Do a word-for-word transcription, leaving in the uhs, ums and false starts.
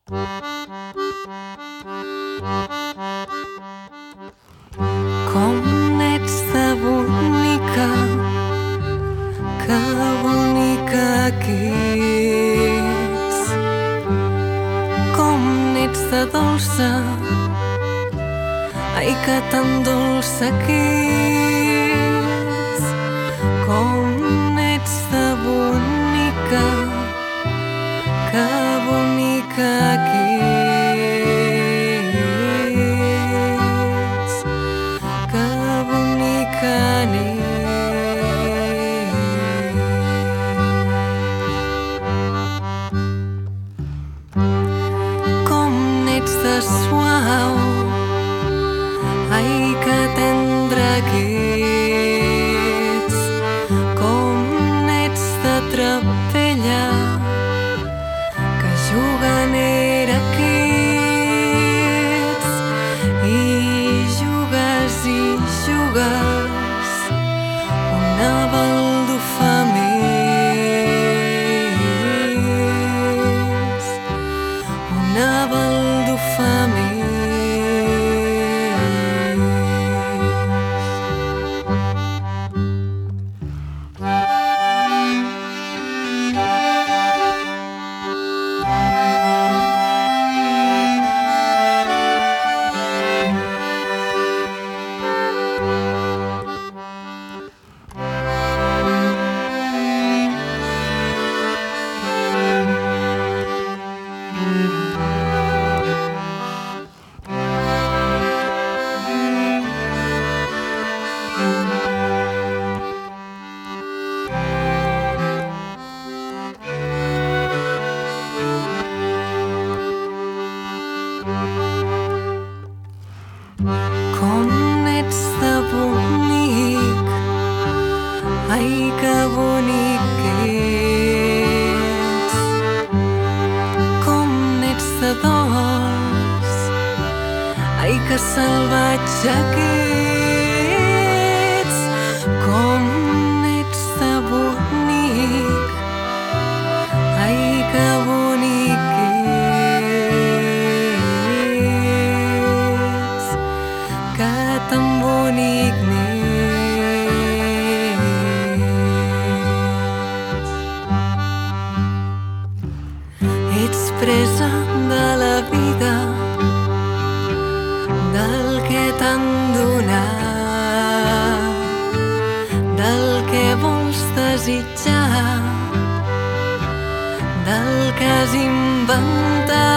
Com n'ets de bonica, que bonica que ets. Com n'ets de dolça, ai que tan dolça que ets. Com n'ets de bonica, que bonica que ets. Que bonica n'ets. Com n'ets de suau, ai que tendre que ets. Com n'ets de trapella, que juganera que ets. I jugues i jugues una baldufa més, una baldufa més. Com n'ets de bonic, ai que bonic que ets. Com n'ets de dolç, ai que salvatge que ets. Com n'ets de bonic, ai que bonic que ets. Que tan bonic n'ets. Ets presa de la vida, del que t'han donat, del que vols desitjar, del que has inventat.